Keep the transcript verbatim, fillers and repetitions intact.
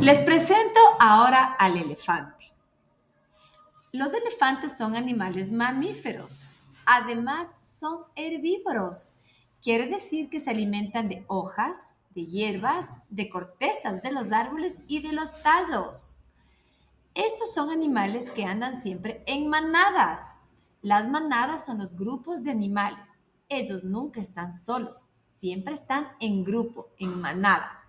Les presento ahora al elefante. Los elefantes son animales mamíferos. Además, son herbívoros. Quiere decir que se alimentan de hojas, de hierbas, de cortezas de los árboles y de los tallos. Estos son animales que andan siempre en manadas. Las manadas son los grupos de animales. Ellos nunca están solos, siempre están en grupo, en manada.